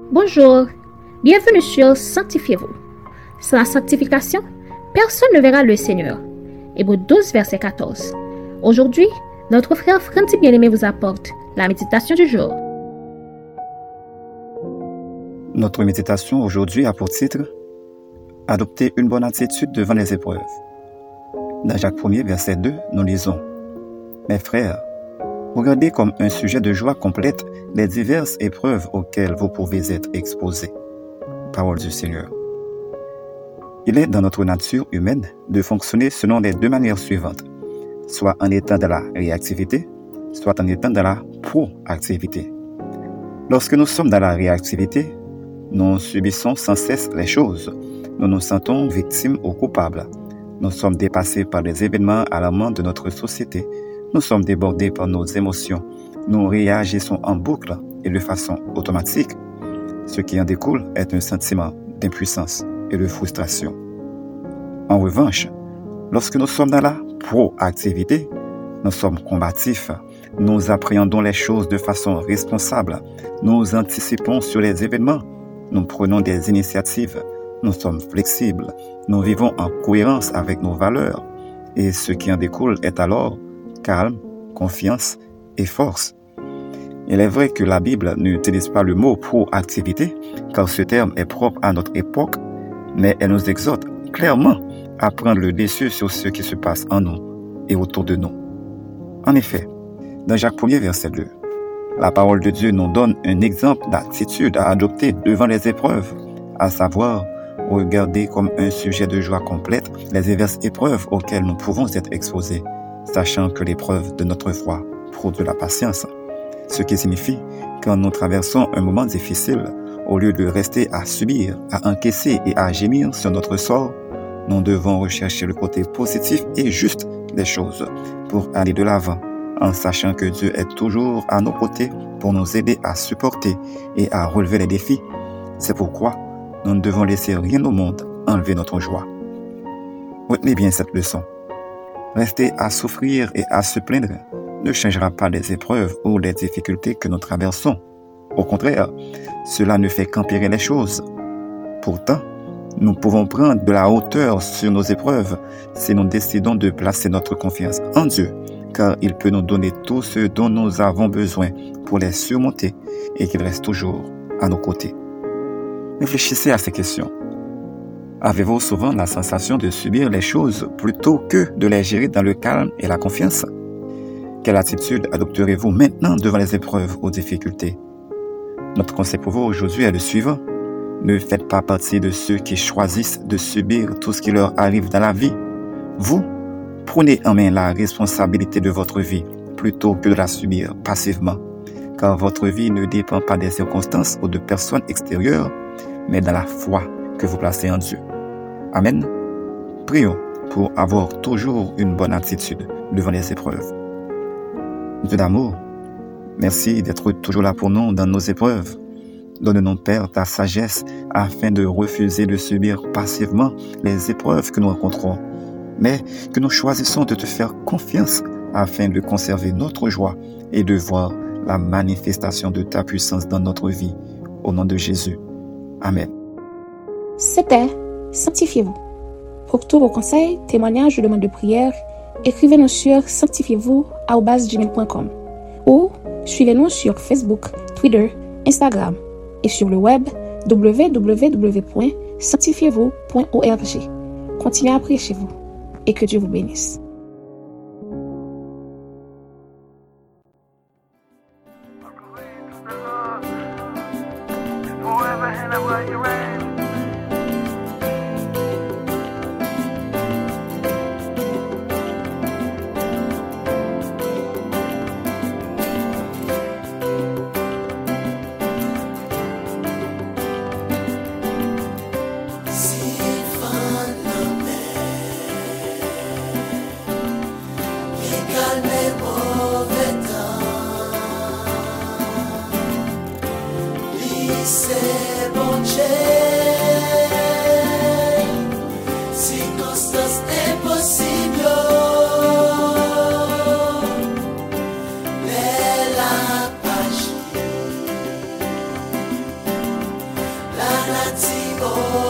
Bonjour, bienvenue sur Sanctifiez-vous. Sans la sanctification, personne ne verra le Seigneur. Hébreux 12, verset 14. Aujourd'hui, notre frère Franti Bien-Aimé vous apporte la méditation du jour. Notre méditation aujourd'hui a pour titre « Adopter une bonne attitude devant les épreuves ». Dans Jacques 1er, verset 2, nous lisons « Mes frères, regardez comme un sujet de joie complète les diverses épreuves auxquelles vous pouvez être exposés. » Parole du Seigneur. Il est dans notre nature humaine de fonctionner selon les deux manières suivantes, soit en étant dans la réactivité, soit en étant dans la proactivité. Lorsque nous sommes dans la réactivité, nous subissons sans cesse les choses. Nous nous sentons victimes ou coupables. Nous sommes dépassés par les événements alarmants de notre société. Nous sommes débordés par nos émotions. Nous réagissons en boucle et de façon automatique. Ce qui en découle est un sentiment d'impuissance et de frustration. En revanche, lorsque nous sommes dans la proactivité, nous sommes combatifs. Nous appréhendons les choses de façon responsable. Nous anticipons sur les événements. Nous prenons des initiatives. Nous sommes flexibles. Nous vivons en cohérence avec nos valeurs. Et ce qui en découle est alors calme, confiance et force. Il est vrai que la Bible n'utilise pas le mot proactivité, car ce terme est propre à notre époque, mais elle nous exhorte clairement à prendre le dessus sur ce qui se passe en nous et autour de nous. En effet, dans Jacques 1er, verset 2, la parole de Dieu nous donne un exemple d'attitude à adopter devant les épreuves, à savoir regarder comme un sujet de joie complète les diverses épreuves auxquelles nous pouvons être exposés, sachant que l'épreuve de notre foi prouve de la patience. Ce qui signifie, quand nous traversons un moment difficile, au lieu de rester à subir, à encaisser et à gémir sur notre sort, nous devons rechercher le côté positif et juste des choses pour aller de l'avant, en sachant que Dieu est toujours à nos côtés pour nous aider à supporter et à relever les défis. C'est pourquoi nous ne devons laisser rien au monde enlever notre joie. Retenez bien cette leçon. Rester à souffrir et à se plaindre ne changera pas les épreuves ou les difficultés que nous traversons. Au contraire, cela ne fait qu'empirer les choses. Pourtant, nous pouvons prendre de la hauteur sur nos épreuves si nous décidons de placer notre confiance en Dieu, car il peut nous donner tout ce dont nous avons besoin pour les surmonter et qu'il reste toujours à nos côtés. Réfléchissez à ces questions. Avez-vous souvent la sensation de subir les choses plutôt que de les gérer dans le calme et la confiance? Quelle attitude adopterez-vous maintenant devant les épreuves ou difficultés? Notre conseil pour vous aujourd'hui est le suivant. Ne faites pas partie de ceux qui choisissent de subir tout ce qui leur arrive dans la vie. Vous, prenez en main la responsabilité de votre vie plutôt que de la subir passivement, car votre vie ne dépend pas des circonstances ou de personnes extérieures, mais dans la foi que vous placez en Dieu. Amen. Prions pour avoir toujours une bonne attitude devant les épreuves. Dieu d'amour, merci d'être toujours là pour nous dans nos épreuves. Donne-nous, Père, ta sagesse afin de refuser de subir passivement les épreuves que nous rencontrons, mais que nous choisissons de te faire confiance afin de conserver notre joie et de voir la manifestation de ta puissance dans notre vie. Au nom de Jésus. Amen. C'était Sanctifiez-vous. Pour tous vos conseils, témoignages ou demandes de prière, écrivez-nous sur sanctifiez-vous@gmail.com ou suivez-nous sur Facebook, Twitter, Instagram et sur le web www.sanctifiez-vous.org. Continuez à prier chez vous et que Dieu vous bénisse. C'est bon Dieu, circonstances impossibles, mais la page maladie, oh.